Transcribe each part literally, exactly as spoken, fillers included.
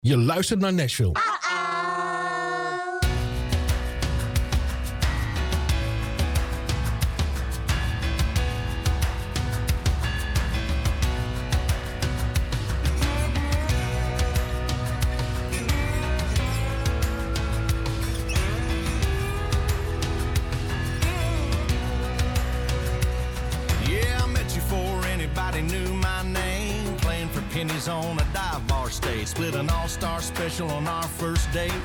Je luistert naar Nashville. On a dive bar stage, split an all-star special on our first date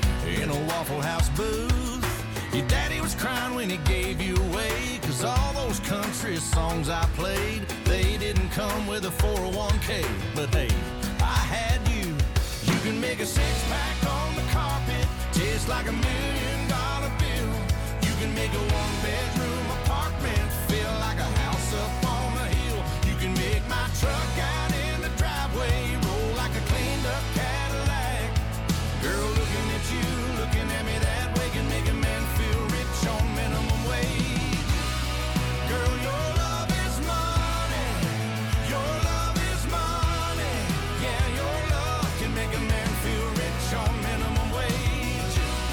in a Waffle House booth. Your daddy was crying when he gave you away, cause all those country songs I played, they didn't come with a four oh one k. But hey, I had you. You can make a six-pack on the carpet taste like a million dollar bill. You can make a one-bedroom apartment feel like a house up on the hill. You can make my truck out in the driveway roll like a cleaned up Cadillac. Girl, looking at you, looking at me that way can make a man feel rich on minimum wage. Girl, your love is money. Your love is money. Yeah, your love can make a man feel rich on minimum wage.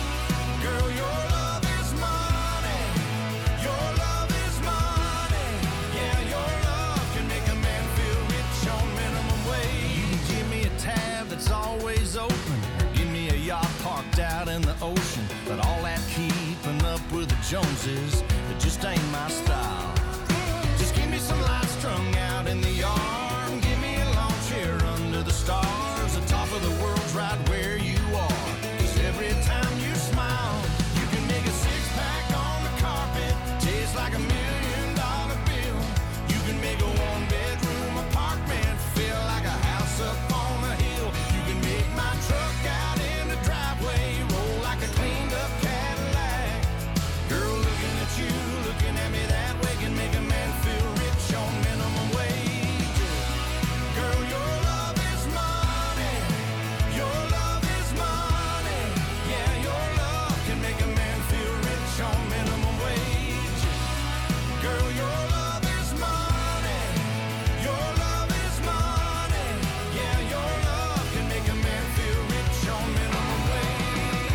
Girl, your love is money. Your love is money. Yeah, your love can make a man feel rich on minimum wage. You can give me a tab that's always open, or give me a yacht parked out in the ocean. But all that keeping up with the Joneses, it just ain't my style. Just give me some lights strung out in the yard, and give me a lawn chair under the stars. The top of the world's right where you are, cause every time you smile, you can make a six-pack on the carpet taste like a million dollar bill. You can make a one-bedroom apartment feel like a house up on a hill. You can make my truck out in the driveway roll like a cleaned up Cadillac. Girl, looking at you, looking at me that way can make a man feel rich on minimum wage. Girl, your love is money. Your love is money. Yeah, your love can make a man feel rich on minimum wage. Girl, your love is money. Your love is money. Yeah, your love can make a man feel rich on minimum wage.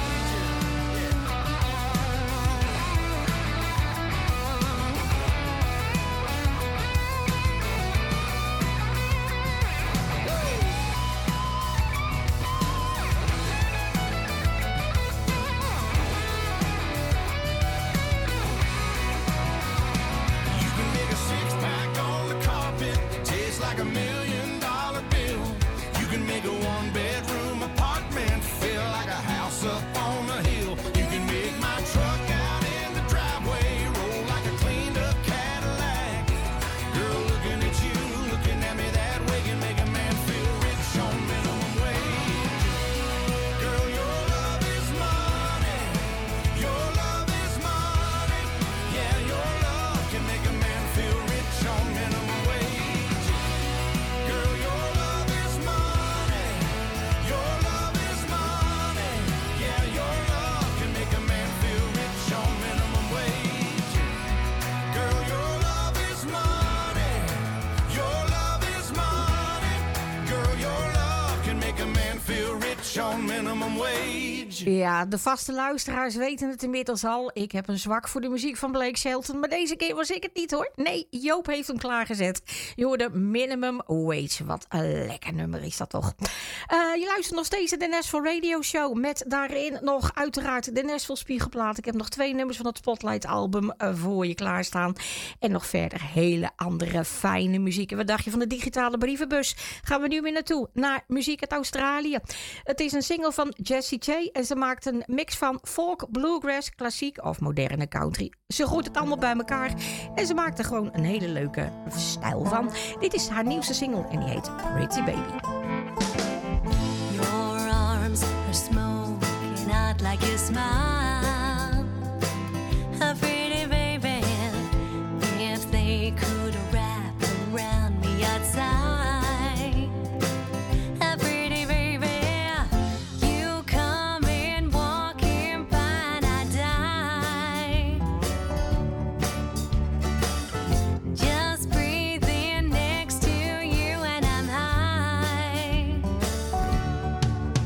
You can make a six-pack on the carpet taste like a million dollar bill. You can make a one-bedroom apartment feel like a house up on a hill. You can make my truck out in the driveway roll like a cleaned up Cadillac. Girl, looking at you, looking at me that way can make a man feel rich on minimum wage. Girl, your love is money. Your love is money. Yeah, your love can make a man feel rich on minimum wage. Girl, your love is money. Your love is money. Yeah, your love can make a man feel rich on minimum wage. Girl, your love is money. Your love is money. Girl, your love can make a man feel rich on minimum wage. Ja, de vaste luisteraars weten het inmiddels al. Ik heb een zwak voor de muziek van Blake Shelton. Maar deze keer was ik het niet hoor. Nee, Joop heeft hem klaargezet. Je hoorde Minimum Wage. Wat een lekker nummer is dat toch. Uh, je luistert nog steeds naar de Nashville Radio Show. Met daarin nog uiteraard de Nashville Spiegelplaat. Ik heb nog twee nummers van het Spotlight album uh, voor je klaarstaan. En nog verder hele andere fijne muziek. En wat dacht je van de digitale brievenbus? Gaan we nu weer naartoe. Naar muziek uit Australië. Het is een single van Jessie J. En ze maakt een mix van folk, bluegrass, klassiek of moderne country. Ze gooit het allemaal bij elkaar. En ze maakt er gewoon een hele leuke stijl van. Dit is haar nieuwste single en die heet Pretty Baby. Your arms are smoking out like you smile. A pretty baby, if they could wrap around me outside. A pretty baby, you come in walking by and I die. Just breathing next to you and I'm high.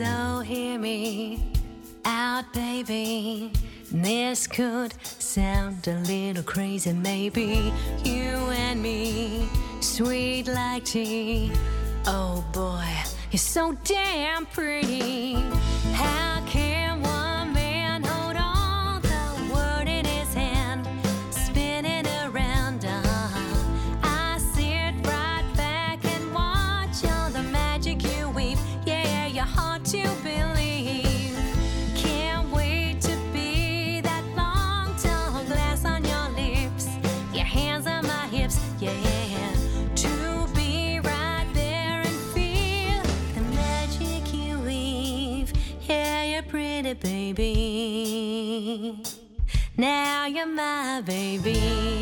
So hear me out, baby. This could sound a little crazy, maybe. You and me, sweet like tea. Oh boy, you're so damn pretty. How can one man hold all the world in his hand, spinning around? Uh, I sit right back and watch all the magic you weave. Yeah, you're hard to believe. Can't wait to be that long, tall glass on your lips. Your hands on my hips, yeah. To be right there and feel the magic you weave. Yeah, you're pretty, baby. Now you're my baby.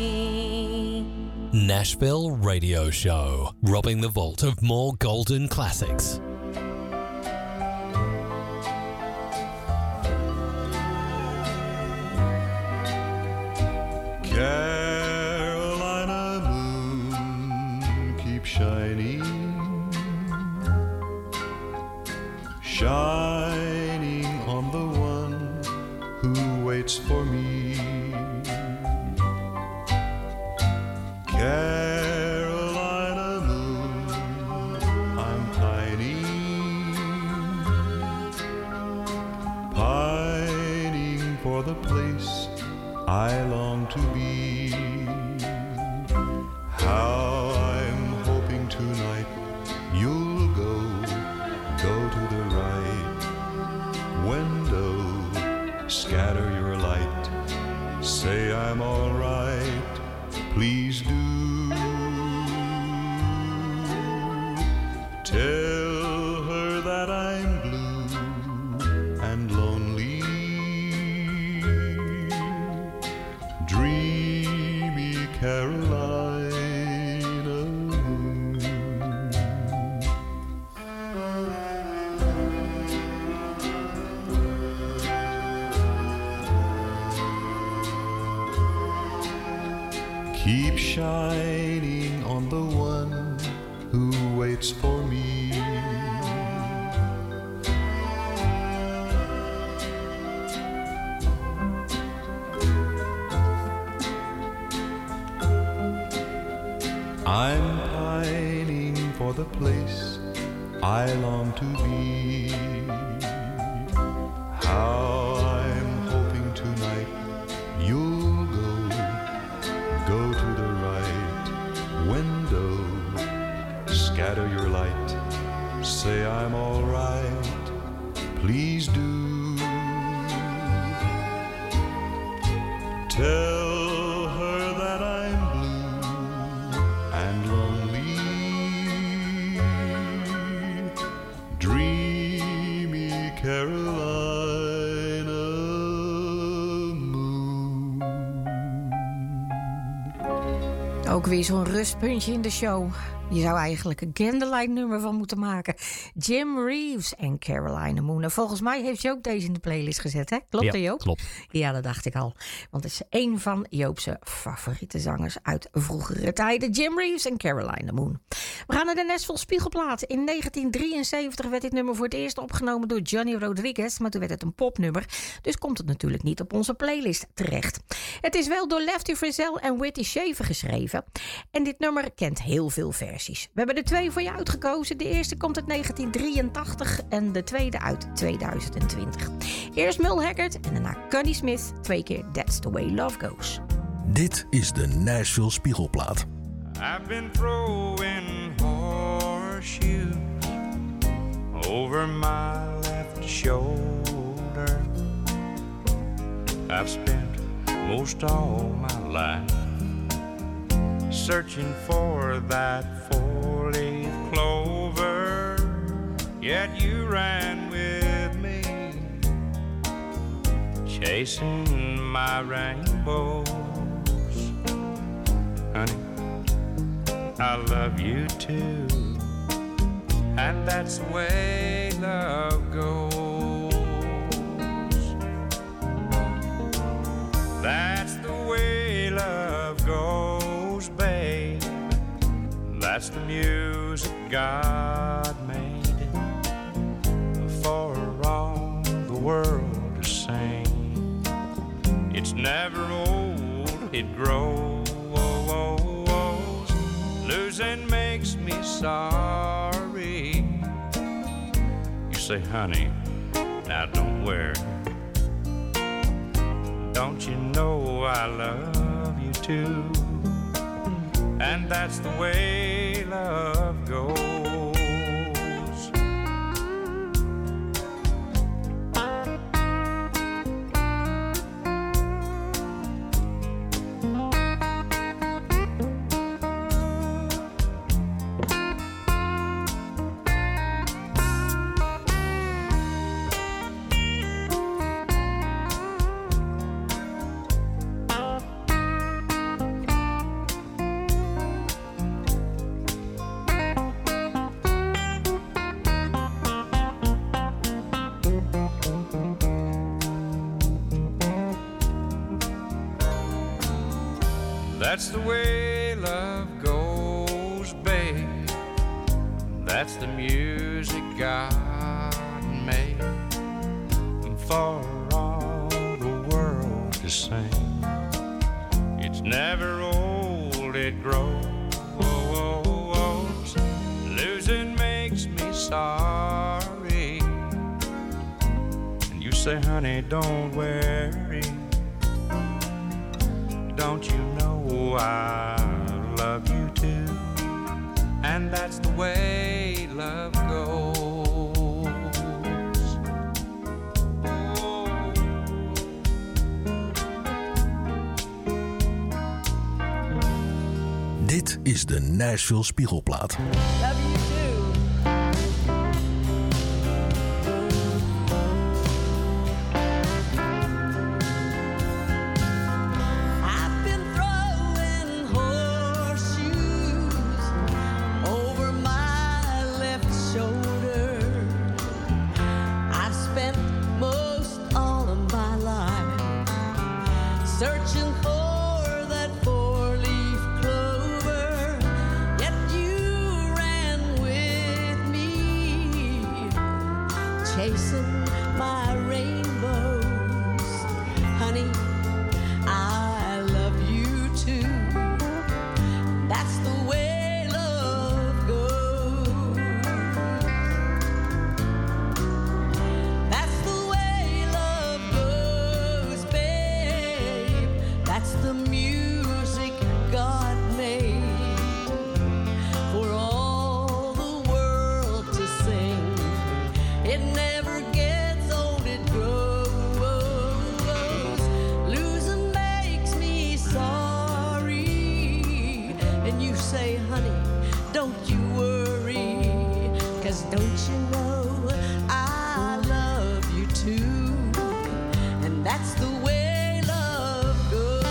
Nashville Radio Show, robbing the vault of more golden classics. Carolina moon, keep shining, shining on the one who waits for me. Carolina moon, I'm pining, pining for the place I long to be. How I'm hoping tonight you'll go, go to the right window, scatter your light, say I'm all right, please do. Tell her that I'm blue and lonely, dreamy Carolina moon. Keep shining on the one who waits for me. I'm pining for the place I long to be. How I'm hoping tonight you'll go, go to the right window, scatter your light, say I'm all right, please do. Tell her that I'm blue and lonely, dreamy Carolina moon. Ook weer zo'n rustpuntje in de show. Je zou eigenlijk een Candlelight nummer van moeten maken. Jim Reeves en Carolina Moon. En volgens mij heeft je ook deze in de playlist gezet, hè? Klopt Ja, dat, Joop? klopt. Ja, dat dacht ik al. Want het is een van Joop's favoriete zangers uit vroegere tijden. Jim Reeves en Carolina Moon. We gaan naar de Nashville Spiegelplaat. In negentien drieënzeventig werd dit nummer voor het eerst opgenomen door Johnny Rodriguez. Maar toen werd het een popnummer. Dus komt het natuurlijk niet op onze playlist terecht. Het is wel door Lefty Frizzell en Whitey Shaver geschreven. En dit nummer kent heel veel versies. We hebben er twee voor je uitgekozen. De eerste komt uit negentien drieëntachtig en de tweede uit tweeduizend twintig. Eerst Merle Haggard en daarna Connie Smith. Twee keer That's the Way Love Goes. Dit is de Nashville Spiegelplaat. I've been throwing horseshoes over my left shoulder. I've spent most all my life searching for that four-leaf clover, yet you ran with me, chasing my rainbows. Honey, I love you too, and that's the way love goes. That's the way love goes, babe. That's the music God made for it grows. Losing makes me sorry. You say, honey, now don't worry. Don't you know I love you too? And that's the way love goes. That's the way love goes, babe. That's the music God made for all the world to sing. It's never old, it grows. Losing makes me sorry. And you say, honey, don't worry. Don't you know I love you too? And that's the way love goes. Oh. Dit is de Nashville Spiegelplaat. Love you too. Searching for that four-leaf clover, yet you ran with me, chasing my rainbows. Honey, I love you too. That's the way love goes. That's the way love goes, babe. That's the music God made for all the world to sing. It never gets old, it grows. Losing makes me sorry. And you say, honey, don't you worry. 'Cause don't you know I love you too. And that's the way love goes.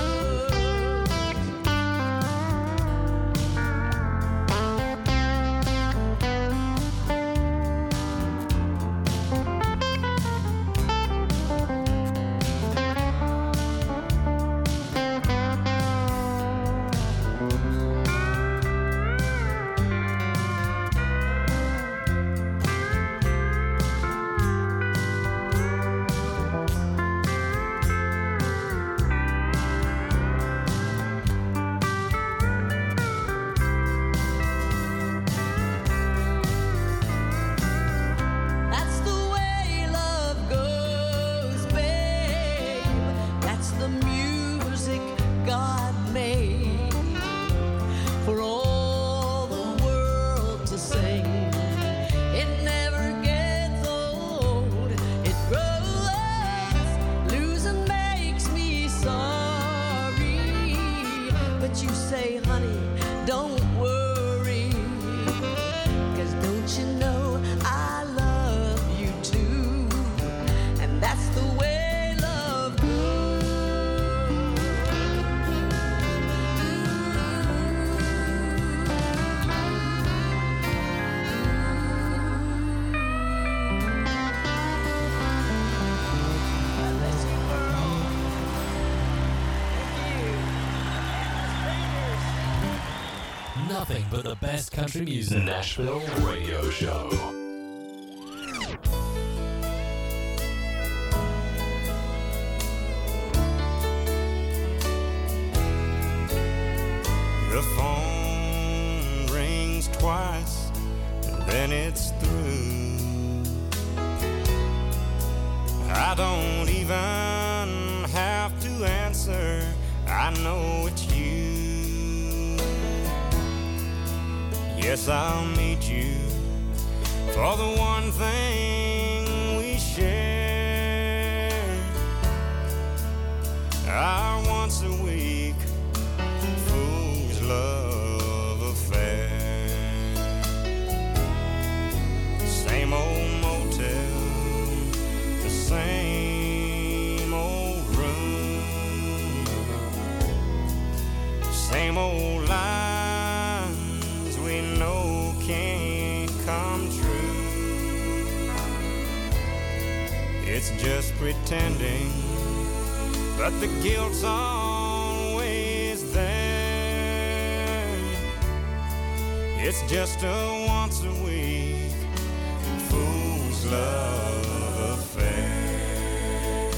That's the way love goes, babe. That's the music God made for all the world to sing. It never gets old, it grows. Losing makes me sorry. But you say, honey, don't worry. 'Cause don't you know I love you too. And that's the way love Nothing but the best country music. Nashville Radio Show. I don't even have to answer, I know it's you. Yes, I'll meet you for the one thing we share, our once a week fool's love affair. Same old motel, the same old room, same old lines we know can't come true. It's just pretending, but the guilt's always there. It's just a once a week fool's love affair.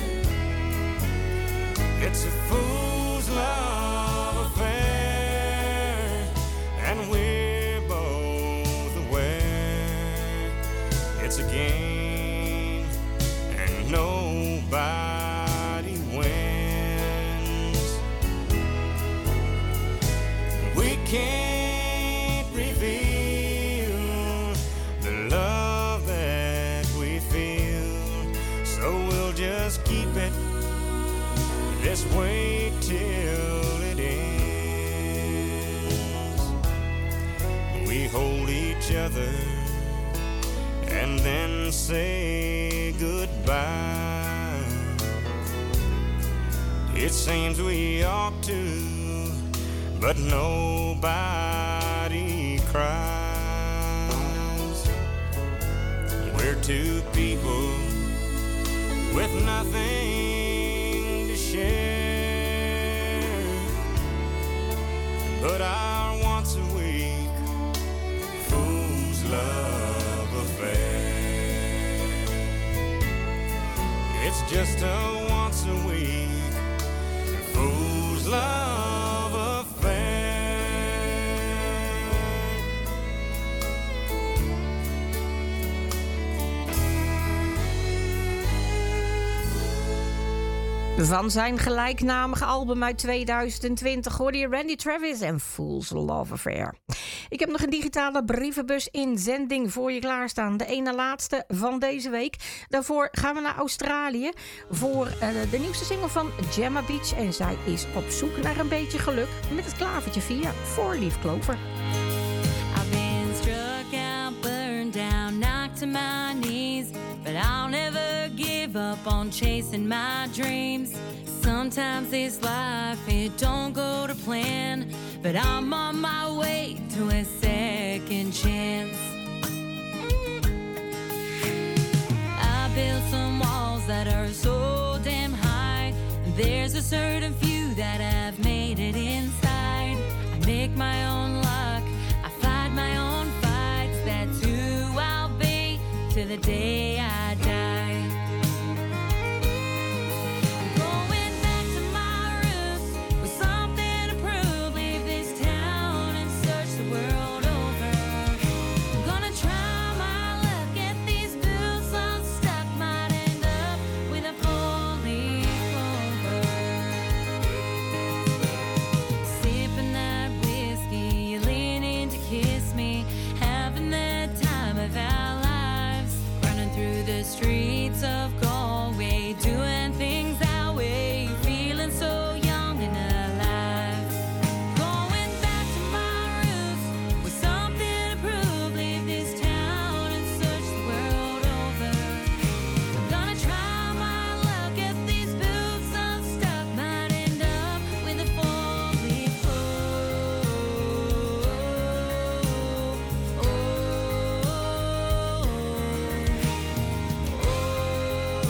It's a fool's love affair, and we're both aware it's a game and nobody wins. We can't reveal the love that we feel, so we'll just keep it this way till it ends. We hold each other and then say goodbye. It seems we ought to, but nobody cries. We're two people with nothing to share, but our once a week fool's love affair. It's just a once a week fool's love affair. Van zijn gelijknamige album uit tweeduizend twintig hoorde je Randy Travis en Fool's Love Affair. Ik heb nog een digitale brievenbus inzending voor je klaarstaan. De ene laatste van deze week. Daarvoor gaan we naar Australië voor uh, de nieuwste single van Gemma Beach. En zij is op zoek naar een beetje geluk met het klavertje via Four Leaf Clover. I've been struck out, burned down, knocked to my knees, but I'll never give up on chasing my dreams. Sometimes this life, it don't go to plan, but I'm on my way to a second chance. I built some walls that are so damn high, and there's a certain few that have made it inside. I make my own luck, I fight my own fights, that's who I'll be till the day I die. Streets of Galway, doing things our way, feeling so young and alive. Going back to my roots with something to prove. Leave this town and search the world over. I'm gonna try my luck at these boots unstuck. Might end up with a four-leaf clover.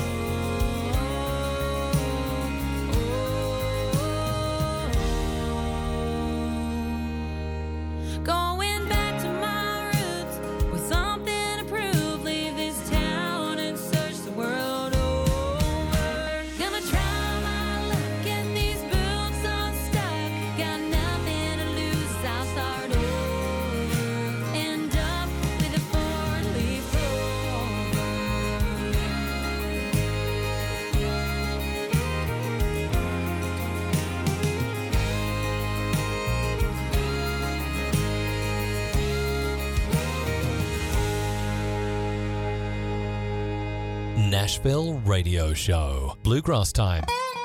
Nashville Radio Show. Bluegrass time.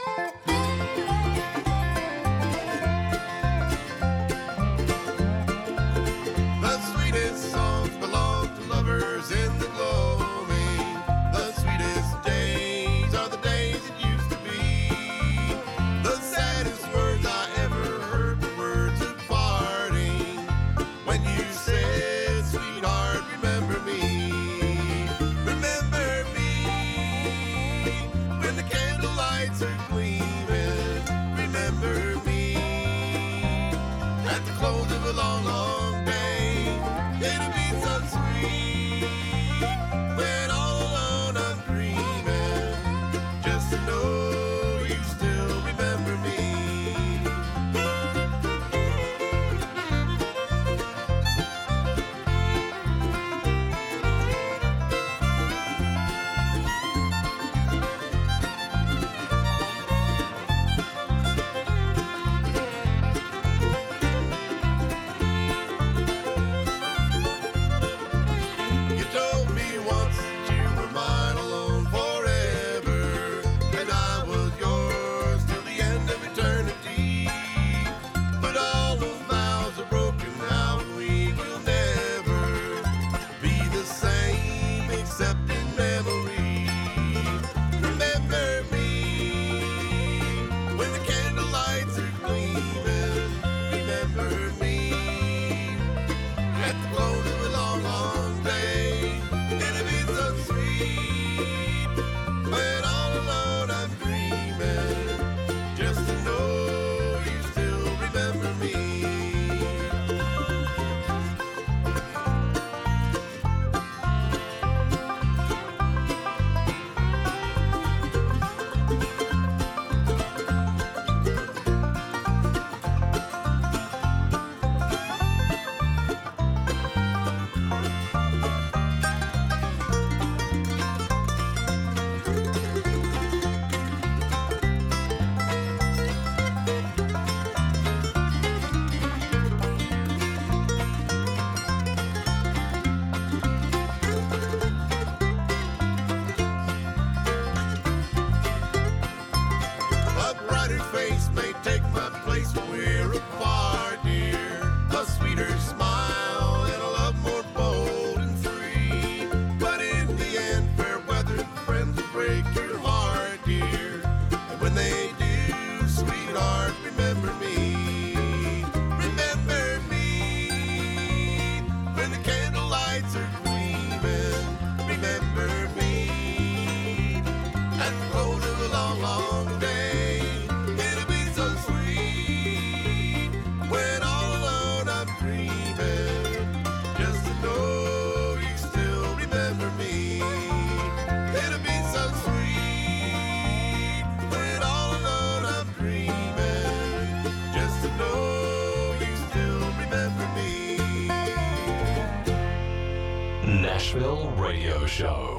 The sweetest songs belong to lovers in the gloaming. The sweetest days are the days it used to be. The saddest words I ever heard were words of parting. When you said, sweetheart, remember me. Remember me. When the candlelights are gleaming. Remember me. At the close of a long, long day, it'll be so sweet. When all alone I'm dreaming, just to know you still remember me. You told me once that you were mine alone forever, and I was yours till the end of eternity. But all those vows are broken now, and we will never be the same except in memory. Remember me when the candlelights are gleaming. Remember me at the close of a long, long day. It'll be so sweet when all alone I'm dreaming, just to know you still remember me. A brighter face may take my place when we're apart, dear. A sweeter smile and a love more bold and free. But in the end, fair weather friends will break your heart, dear. And when they do, sweetheart, remember me. Remember me when the candlelights are gleaming. Remember me at the close of a long, long day. It'll be so sweet when all alone I'm dreaming, just to know you still remember me. It'll be so sweet when all alone I'm dreaming, just to know you still remember me. Nashville Radio Show.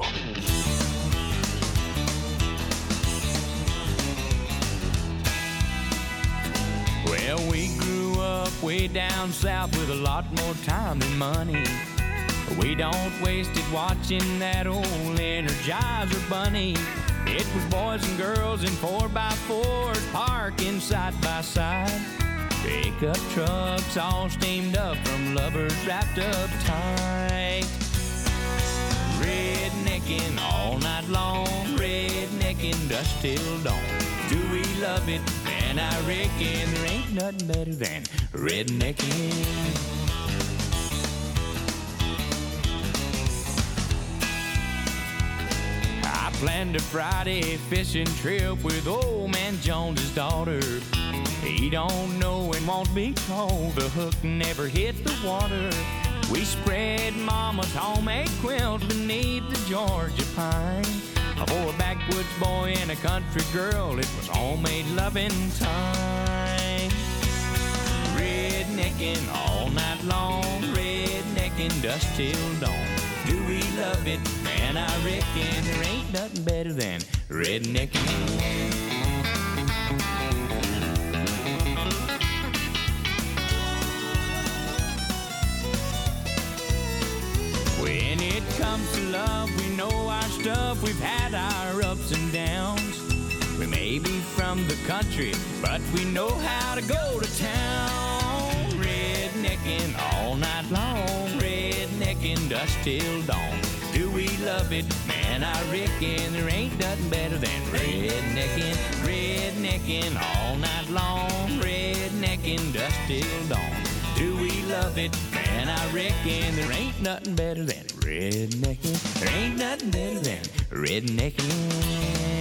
Well, we grew up way down south with a lot more time than money. We don't waste it watching that old Energizer bunny. It was boys and girls in four by fours parking side by side. Pickup trucks all steamed up from lovers wrapped up tight. Rednecking all night long, rednecking dust till dawn. Do we love it? And I reckon there ain't nothing better than rednecking. I planned a Friday fishing trip with old man Jones's daughter. He don't know and won't be told the hook never hit the water. We spread mama's homemade quilt beneath the Georgia pine. For a backwoods boy and a country girl, it was homemade loving time. Rednecking all night long, rednecking dust till dawn. Do we love it? Man, I reckon there ain't nothing better than rednecking. When it comes to love, we know our stuff. We've had the country, but we know how to go to town. Rednecking all night long, rednecking dusk till dawn. Do we love it? Man, I reckon there ain't nothing better than rednecking, rednecking all night long, rednecking dusk till dawn. Do we love it? Man, I reckon there ain't nothing better than rednecking. There ain't nothing better than rednecking.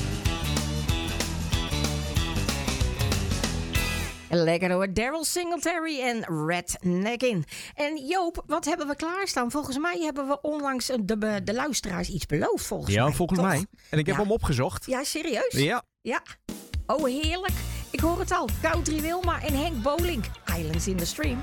Lekker hoor, Daryl Singletary en Rednecking. En Joop, wat hebben we klaarstaan? Volgens mij hebben we onlangs de, de luisteraars iets beloofd, volgens ja, mij. Ja, volgens toch? mij. En ik heb ja. hem opgezocht. Ja, serieus? Ja. Ja. Oh, heerlijk. Ik hoor het al. Country Wilma en Henk Bolink. Islands in the Stream.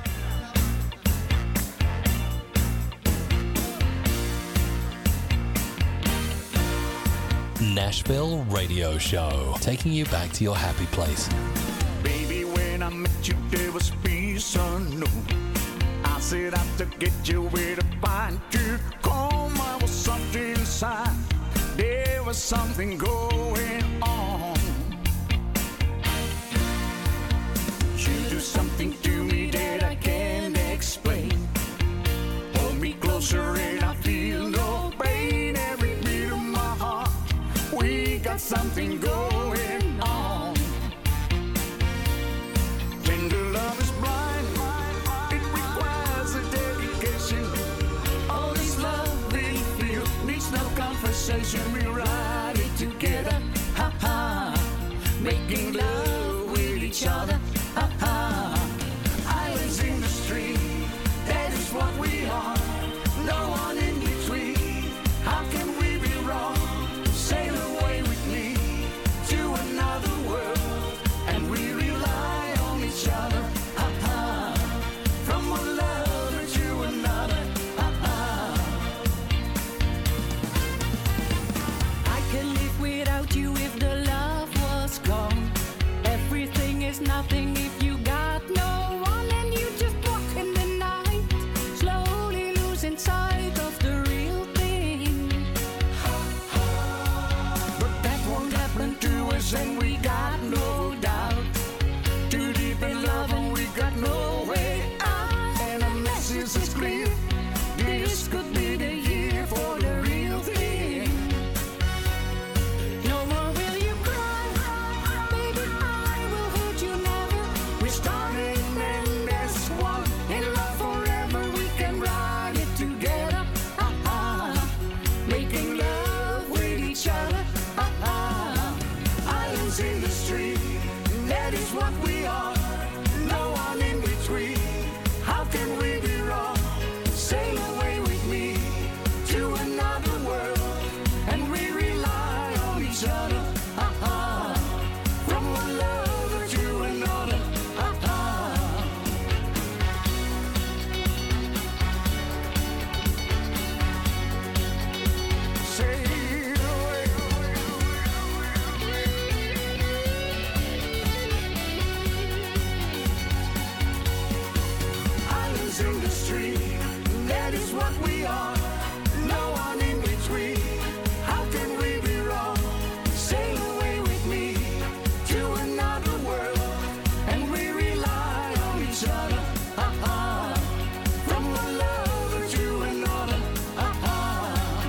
Nashville Radio Show, taking you back to your happy place. Baby, when I met you, there was peace unknown. I set out to get you where to find you. Come, I was something inside. There was something going on. You do something to me that I can't explain. Hold me closer and I feel no pain. Every beat of my heart, we got something going on. Tender love is blind, it requires a dedication. All this love we feel needs no conversation. We ride it together, ha ha, making love with each other, ha ha. Islands in the stream, that is what we are. No one in between. How can we be wrong? Sail away with me to another world, and we rely on each other, ha ha. From one lover to another, ha ha. I can live without you if the love was gone. Everything is nothing if you got no one, and you just walk in the night, slowly losing sight of the real thing. But that won't happen to us, and we got no doubt. Too deep in love, and we got no way out. And our message is clear: this could be the year for the real thing. No more will you cry, baby, I will hurt you never. We started and as one, in love forever. We can ride it together, ha ha. Making love with each other, ha ha. Islands in the stream, that is what we are. No one in between. How can we be wrong? Sail away with me to another world, and we rely on each other, ha ha. From one lover to another, ha ha. Sail away. Islands in the stream, that is what we are. No one in between. How can we be wrong? Sail away with me to another world, and we rely on each other, ha ha. From one lover to another, ha ha.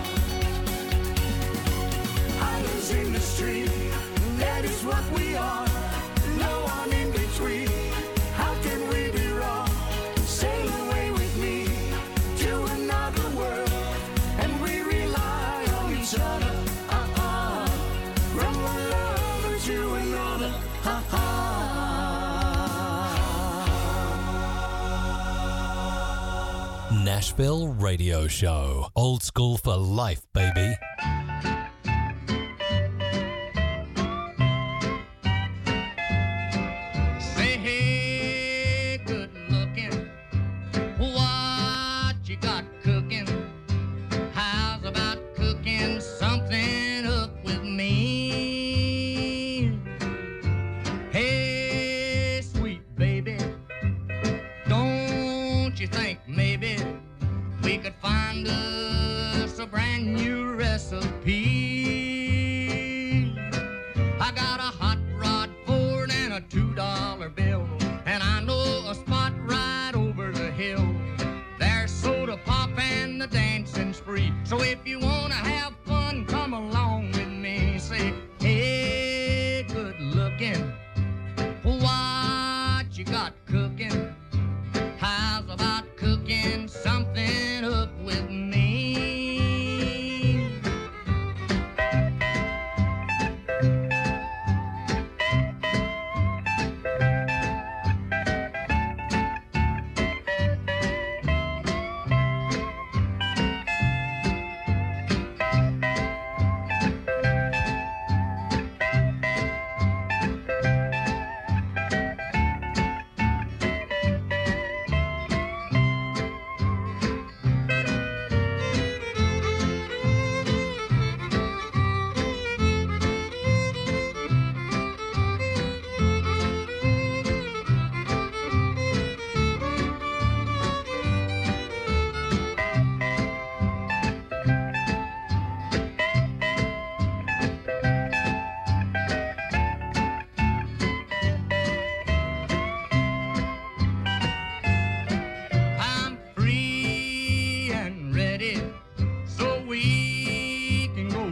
Islands in the stream, that is what we are. No one in between. How can we be wrong? Sail away with me to another world, and we rely on each other, ha ha. From one lover to another, ha ha. Nashville Radio Show. Old school for life, baby. Say, hey, good looking, what you got cooking? How's about cooking something up with me? Hey, sweet baby, don't you think maybe we could find us a brand new recipe? I got a hot rod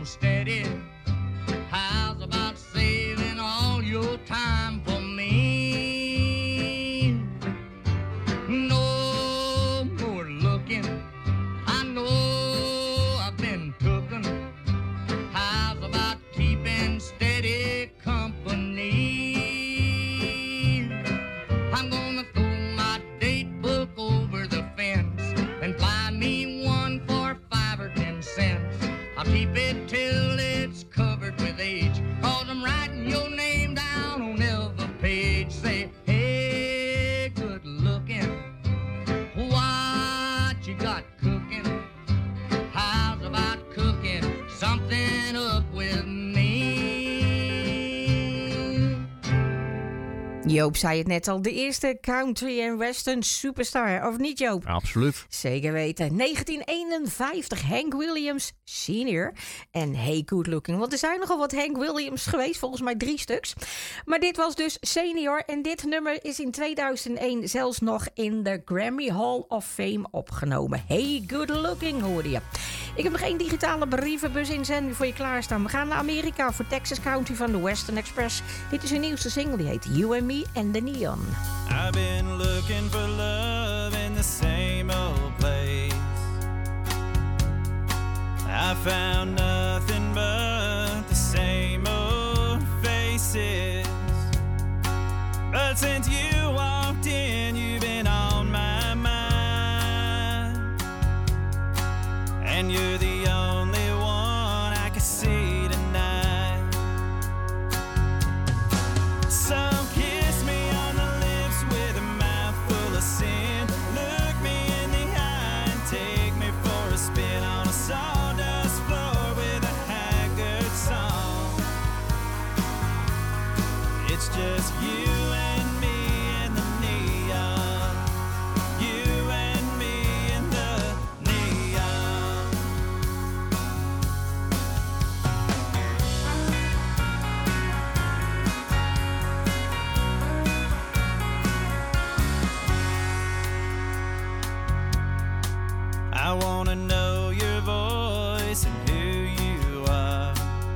real steady. How's about saving all your time for me? No more looking, I know I've been tooken. How's about keeping steady company? I'm gonna throw my date book over the fence and buy me one for five or ten cents. I'll keep it till it's covered with age, 'cause I'm writing your name down on every page. Say, hey, good looking, what you got cooking? How's about cooking something up with me? Joop zei het net al, de eerste country en western superstar, of niet Joop? Absoluut. Zeker weten. negentien eenenvijftig, Hank Williams senior. En Hey Good Looking, want er zijn nogal wat Hank Williams geweest, volgens mij drie stuks. Maar dit was dus senior en dit nummer is in tweeduizend één zelfs nog in de Grammy Hall of Fame opgenomen. Hey Good Looking hoorde je. Ik heb nog één digitale brievenbus inzending voor je klaarstaan. We gaan naar Amerika voor Texas Country van de Western Express. Dit is hun nieuwste single, die heet You and Me and the Neon. I've been looking for love in the same old place. I found nothing but the same old faces. But since you walked in, you've been on my mind. And you're the only one I can see tonight. So kiss me on the lips with a mouth full of sin. Look me in the eye and take me for a spin on a sawdust floor with a haggard song. It's just you and me and the neon. You and me and the neon. I wanna know your voice and who you are.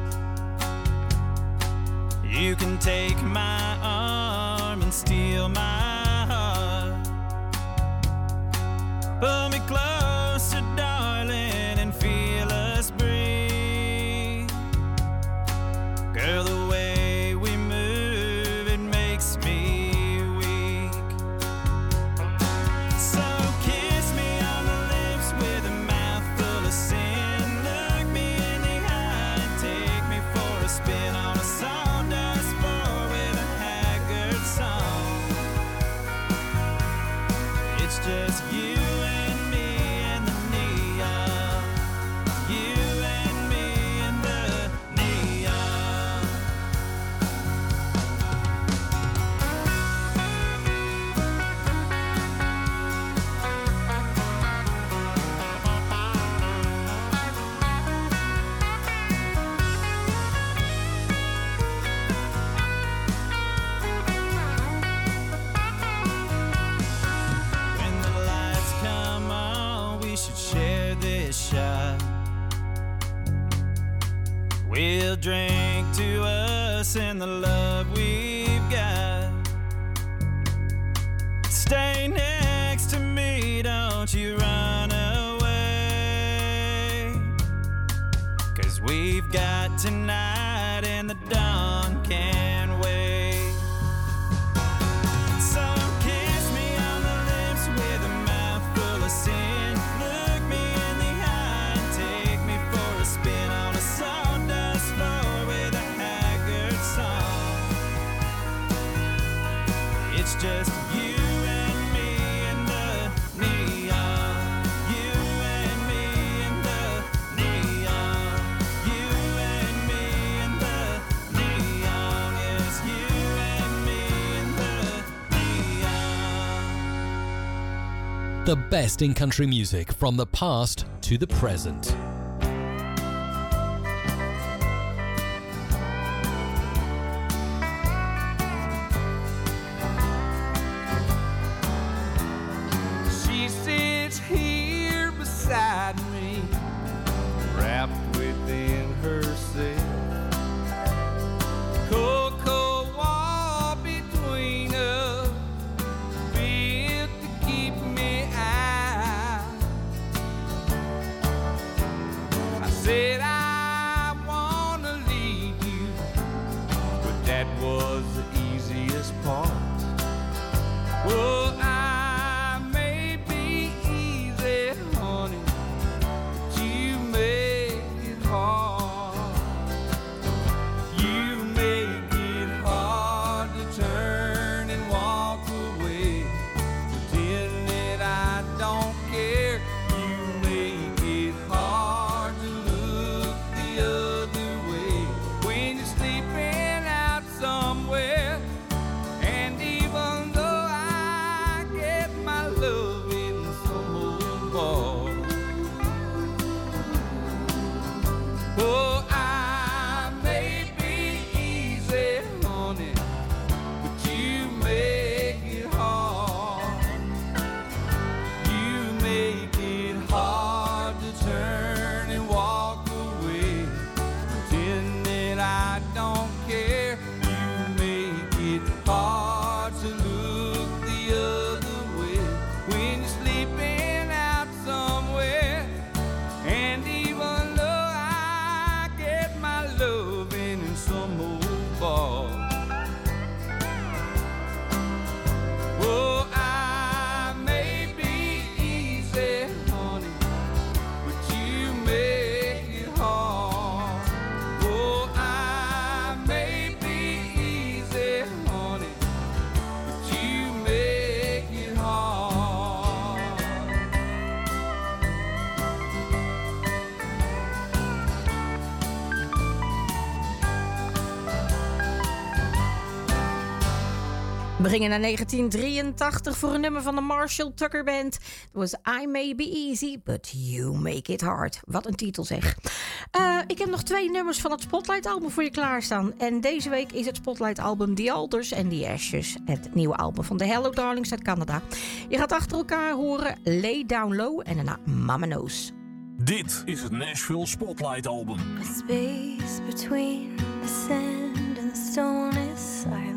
You can take my arm and steal my heart. Pull me closer, darling, and feel us breathe. Girl, the way we move, it makes me weak. So kiss me on the lips with a mouth full of sin. Look me in the eye and take me for a spin on a sawdust floor with a haggard song. It's just you and me and the neon. You and me and the neon. When the lights come on, we should share this shot. We'll drink to us and the love we've got. Stay next to me, don't you run away. 'Cause we've got tonight and the dawn can't wait. So kiss me on the lips with a mouth full of sin. Look me in the eye and take me for a spin on a sawdust floor with a haggard song. It's just you and me and the neon. You and me and the neon. You and me and the neon. Yes, you and me and the neon. The best in country music from the past to the present. She sits here beside me, wrapped within her We gingen naar negentien drieëntachtig voor een nummer van de Marshall Tucker Band. Het was I May Be Easy, but You Make It Hard. Wat een titel zeg. Uh, ik heb nog twee nummers van het Spotlight-album voor je klaarstaan. En deze week is het Spotlight-album The Alders and The Ashes. Het nieuwe album van de Hello Darlings uit Canada. Je gaat achter elkaar horen Lay Down Low en daarna Mama Knows. Dit is het Nashville Spotlight-album. The space between the sand and the stone is silent.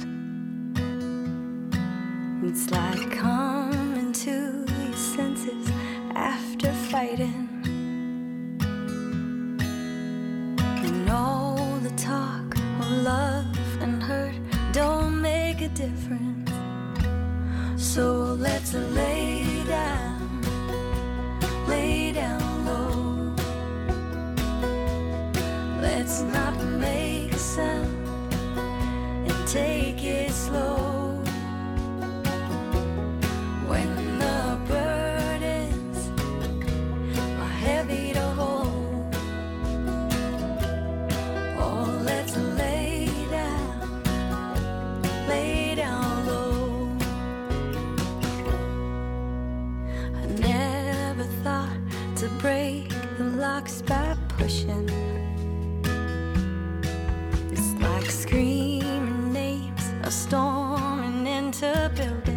It's like coming to your senses after fighting. And all the talk of love and hurt don't make a difference. So let's lay down, lay down low. Let's not make a sound and take it slow. When the burdens are heavy to hold, oh, let's lay down, lay down low. I never thought to break the locks by pushing. It's like screaming names or storming into buildings.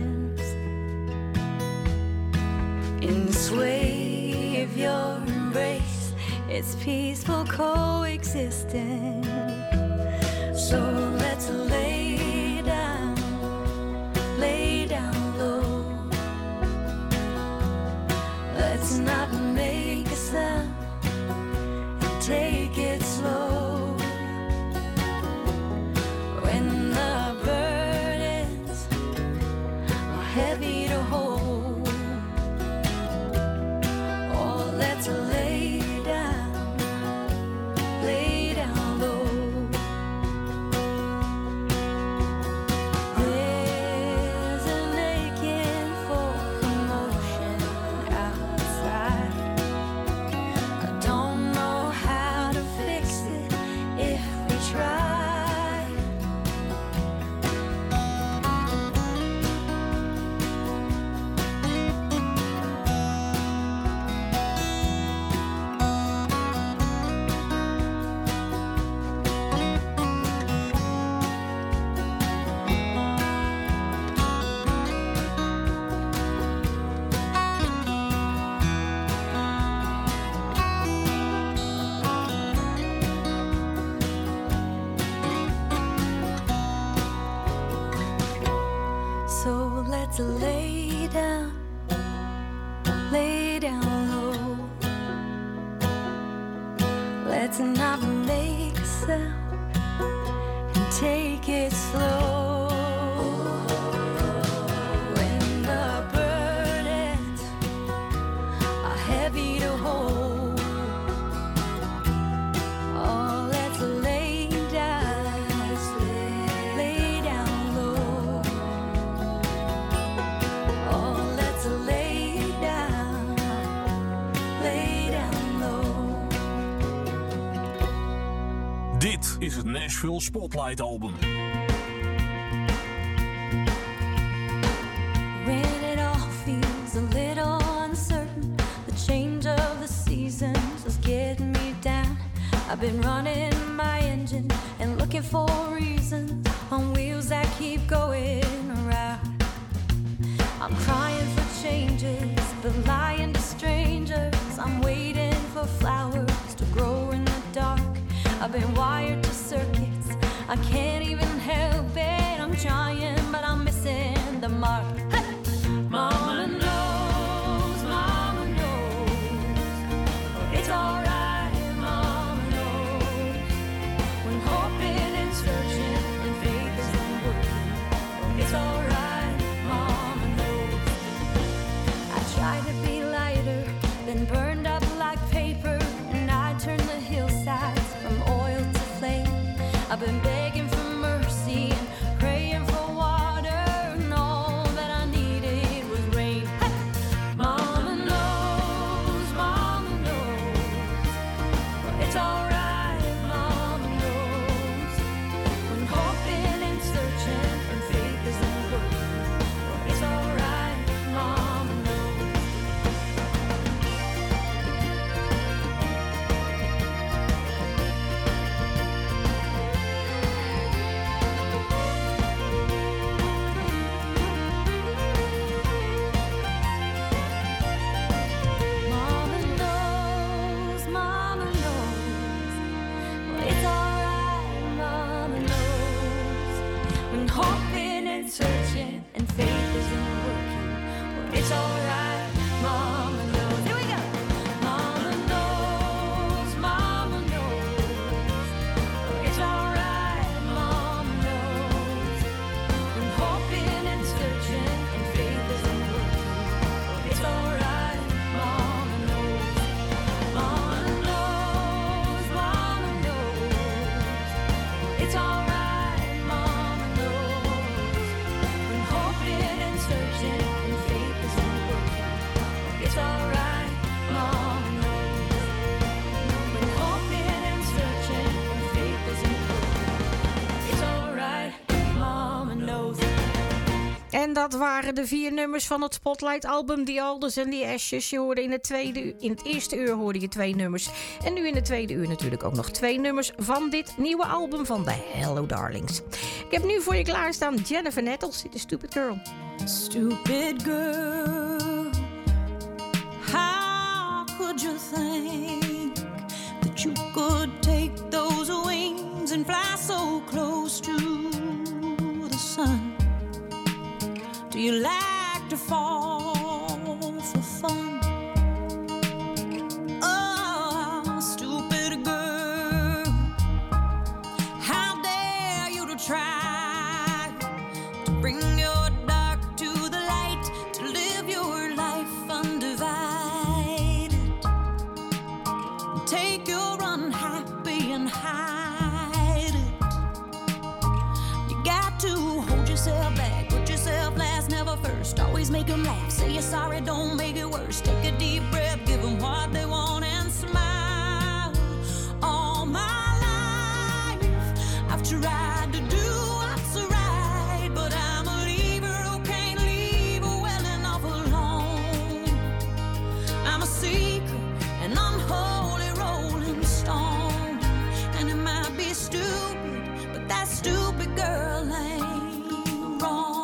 In the sway of your embrace, it's peaceful coexisting. So let's lay down, lay down low. Let's not make a sound and take it slow. When the burdens are heavy to hold, let's lay down, lay down low. There's an aching for emotion outside. I don't know how to fix it if we try. So let's lay down, lay down low. Let's not make a sound and take it slow. When the burdens are heavy to hold, oh, let's lay down, lay down low. Oh, let's lay down, lay down low. Dit is het Nashville Spotlight album. When it all feels a little uncertain, the change of the seasons is getting me down. I've been running my engine and looking for reasons on wheels that keep going around. I'm crying for changes, but lying to strangers. I'm waiting for flowers to grow in the dark. I've been wired to circuits, I can't even help it. I'm trying, but I'm missing the mark. Hey! Mama knows, Mama knows, it's alright, Mama knows. When hoping and searching and faith isn't working, it's alright, Mama knows. I try to be lighter, then burned up like paper, and I turn the hillsides from oil to flame. I've been begging for mercy and praying for water, and all that I needed was rain. Hey! Mama knows, Mama knows, it's alright, Mama knows. When hoping and searching and faith isn't dat waren de vier nummers van het Spotlight-album The Alders and the Ashes. Je hoorde in het, tweede, uur- in het eerste uur hoorde je twee nummers. En nu in het tweede uur natuurlijk ook nog twee nummers van dit nieuwe album van de Hello Darlings. Ik heb nu voor je klaarstaan Jennifer Nettles, The Stupid Girl. Stupid girl, how could you think that you could take those wings and fly so close to the sun? Do you like to fall for fun? Oh, stupid girl, how dare you to try to bring your dark to the light, to live your life undivided, take your unhappy and hide it. You got to hold yourself back, put yourself last, never first. Always make them laugh, say you're sorry, don't make it worse. Take a deep breath, give them what they want and smile. All my life I've tried to do what's right, but I'm a leaver who can't leave well enough alone. I'm a seeker, an unholy rolling stone, and it might be stupid, but that stupid girl ain't wrong.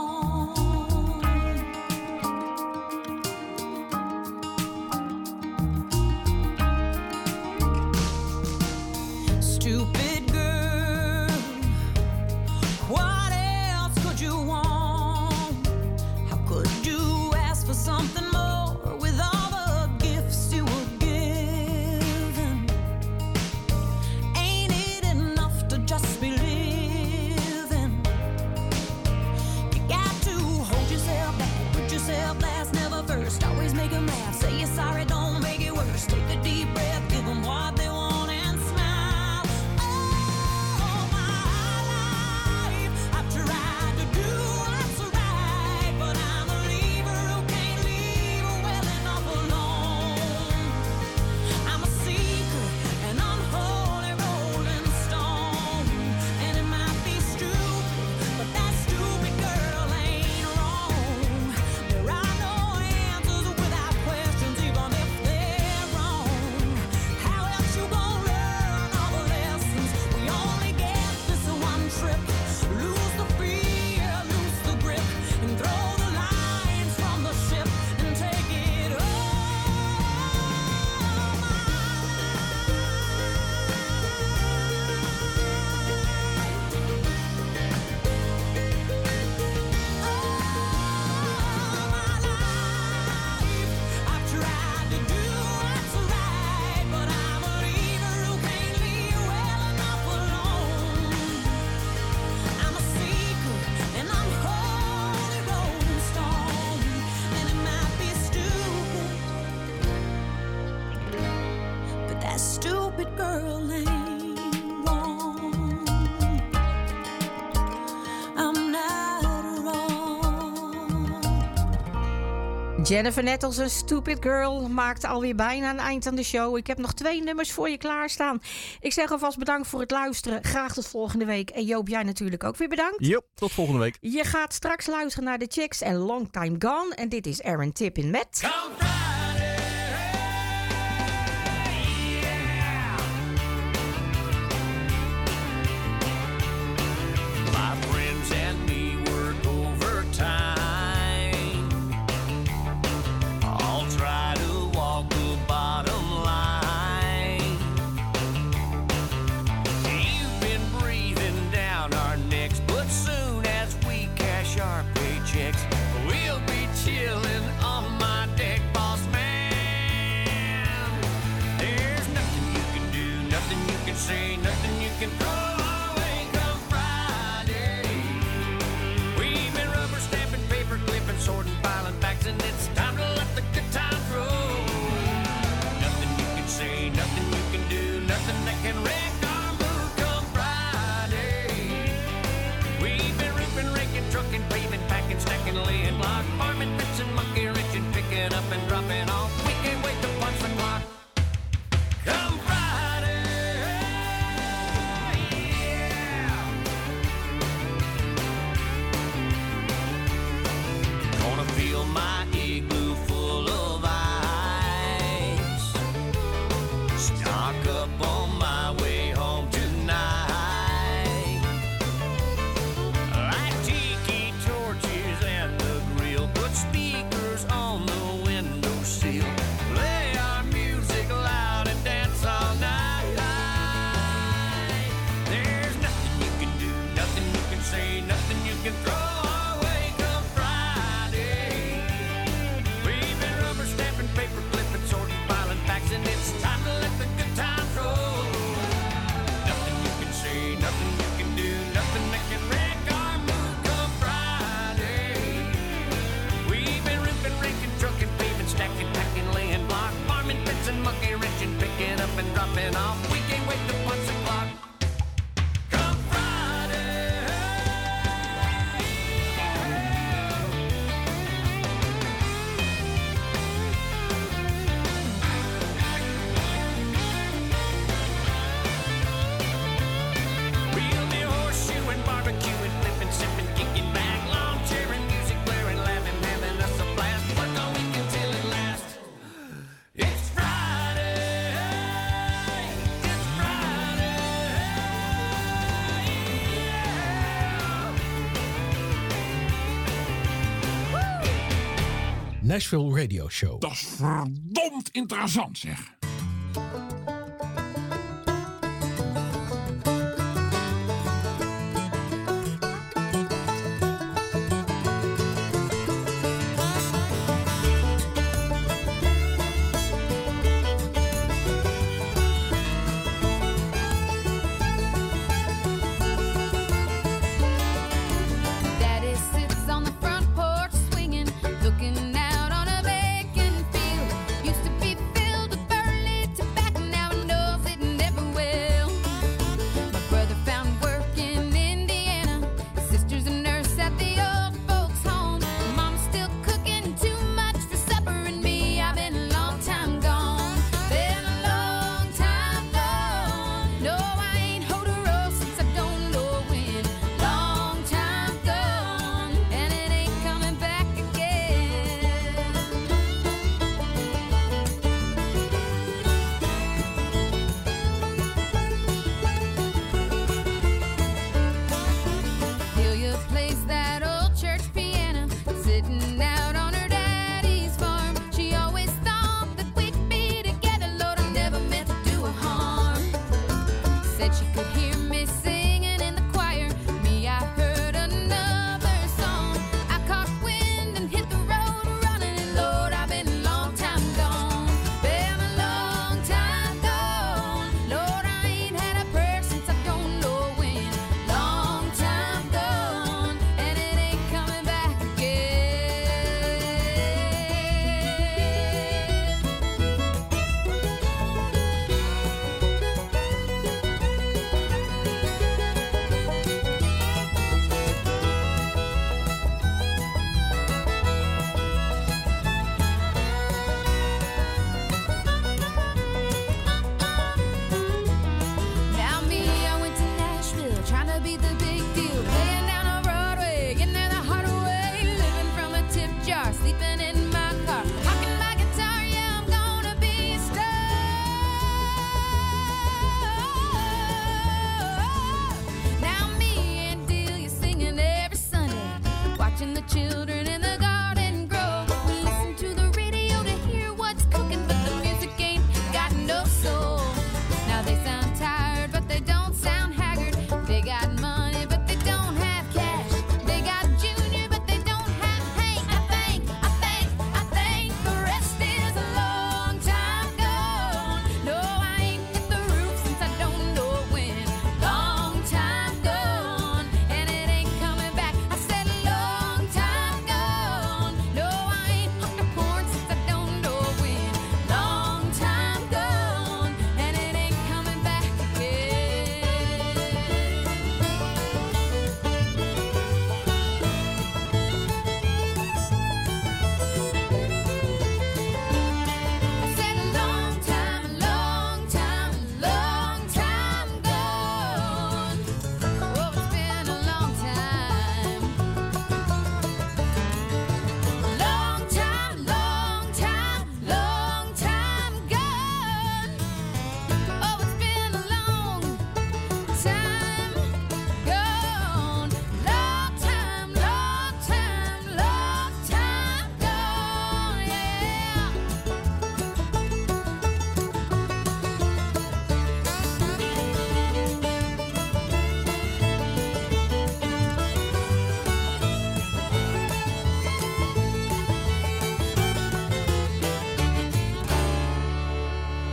Stupid girl, what else could you want? How could you ask for something more with all the gifts you were given? Ain't it enough to just be living? You got to hold yourself back, put yourself last, never first. Always make them laugh, say you're sorry, don't make it worse. Take a deep breath, give them what they want and smile. All my life I've tried to do what's right, but I'm a leaver who can't leave well enough alone. I'm a seeker, an unholy rolling stone, and it might be stupid, but that stupid girl ain't wrong. There are no answers without questions, even if they're wrong. How else you gonna learn all the lessons? We only get this one trip. Lose the fear, lose the grip, and throw the lines from the ship and take it I've tried to do what's right, but I'm a leaver who can't leave well enough alone. I'm a seeker, an unholy rolling stone, and it might be stupid, but that stupid girl ain't wrong. I'm not wrong. Jennifer Nettles, een Stupid Girl, maakt alweer bijna een eind aan de show. Ik heb nog twee nummers voor je klaarstaan. Ik zeg alvast bedankt voor het luisteren. Graag tot volgende week. En Joop, jij natuurlijk ook weer bedankt. Yep, tot volgende week. Je gaat straks luisteren naar de Chicks en Long Time Gone. En dit is Aaron Tippin met... My friends and me work overtime. I'll try to walk the bottom line. You've been breathing down our necks, but soon as we cash our paychecks, we'll be chilling on my deck, boss man. There's nothing you can do, nothing you can say, nothing you can throw our way come Friday. We've been rubber stamping, paper clipping, sorting, filing backs, and it's time to let the good times roll. Nothing you can say, nothing you can do, nothing that can wreck our mood come Friday. We've been roofing, raking, trucking, paving, packing, stacking, laying block, farming, fixing, monkey wrenching, picking up and dropping off. We can't wait to punch the clock. Come Friday. Nashville Radio Show. Dat is verdomd interessant, zeg.